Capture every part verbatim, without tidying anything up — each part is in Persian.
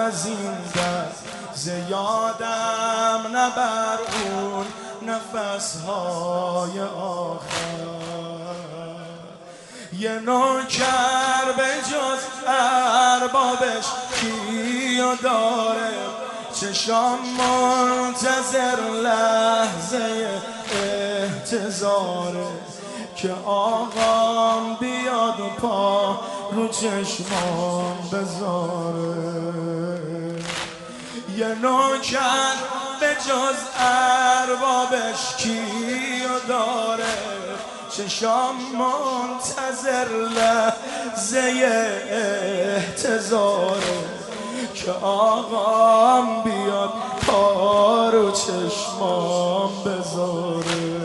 از این دست زیادم نبر اون نفسهای آخر. یه نوکر به جز اربابش کیو داره، چشام منتظر لحظه احتضاره که آقام بیاد و پا رو چشمام بذاره. یه نوکر به جز اربابش کیو داره، چشام منتظر لحظه احتضاره که آقام بیاد پا رو چشمام بذاره،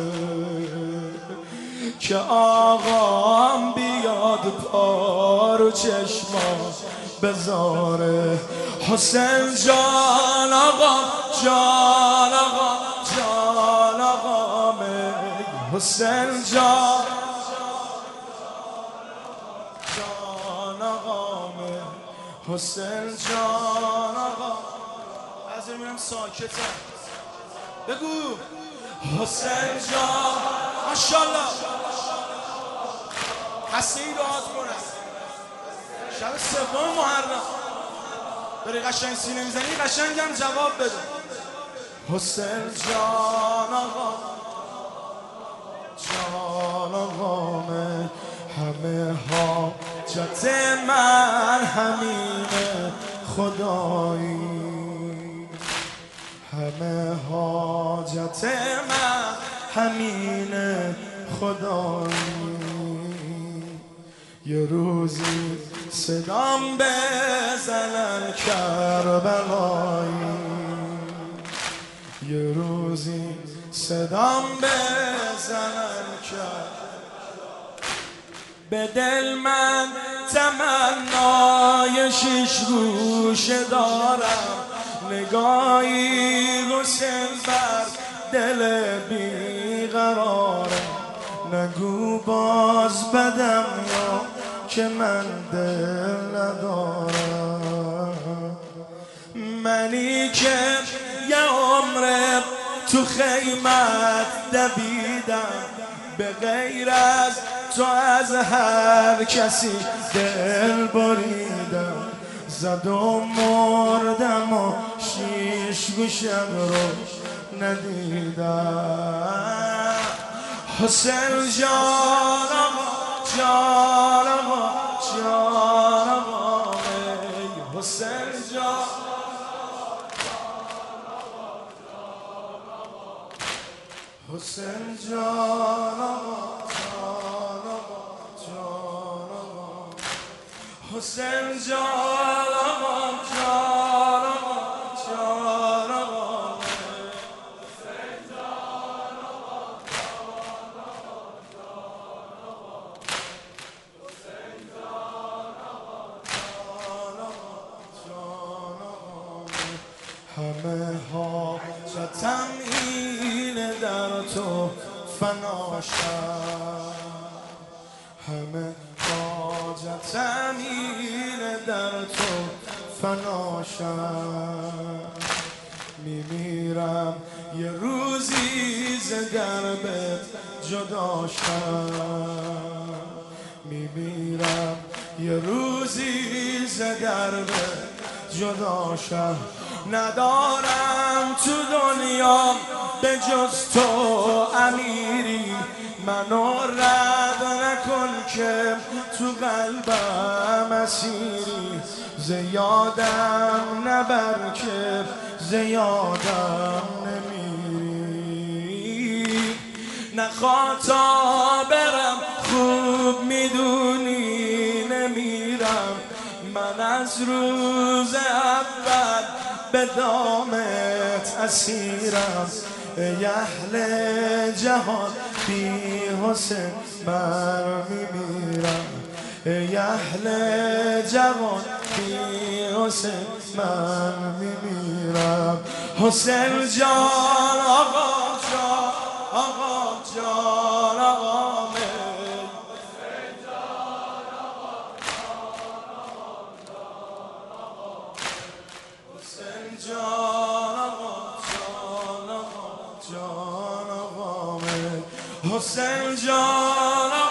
که آقام بیاد پا رو چشمام بذاره. حسین جان آقا، جان آقا، جان آقا، حسین جان جان آقا، حسین جان آقا. از این میرم ساکتم بگو حسین جان. ماشاءالله هستی راحت کنم. شب سوم محرم داری قشنگ سینه میزنی، قشنگم جواب بده. حسین جان آقا، جان آقا، همه حاجت من همینه خدایی، همه حاجت من همینه خدایی. یه روزی صدام بزنن کربلایی، یه روزی صدام بزنن کربلایی. به دل من تمنای شیش گوشه دارم، نگاهی حسین بر دل بیقرارم. نگو باز بدم یا که من دل ندارم، منی که یه عمر تو خیمت دویدم، به غیر از تو از هر کسی دل بریدم. زد و مردم و شیش گوشم رو ندیدم. حسین جان آقا، جان آقا، جان آقا، حسین جان حسین جان آقا، جان آقا، جان آقا، حسین جان آقا، جان آقا، جان آقا، همه حاجتم اینه در تو فناشم، همه حاجتم اینه در تو فناشم. میمیرم یه روزی ز دربت جداشم، میمیرم یه روزی ز دربت جداشم. ندارم تو دنیا به جز تو امیری، منو رد نکن که تو قلبم اسیری. زیادم نبر که زیادم نمیری، نخواه تا برم خوب میدونی نمیرم. من از روز اول به دامت اسیرم، ای اهل جهان بی حسین من میمیرم، ای اهل جهان بی حسین من میمیرم. حسین جان آقا، جان آقا، جان آقا، جان آقامه حسین جان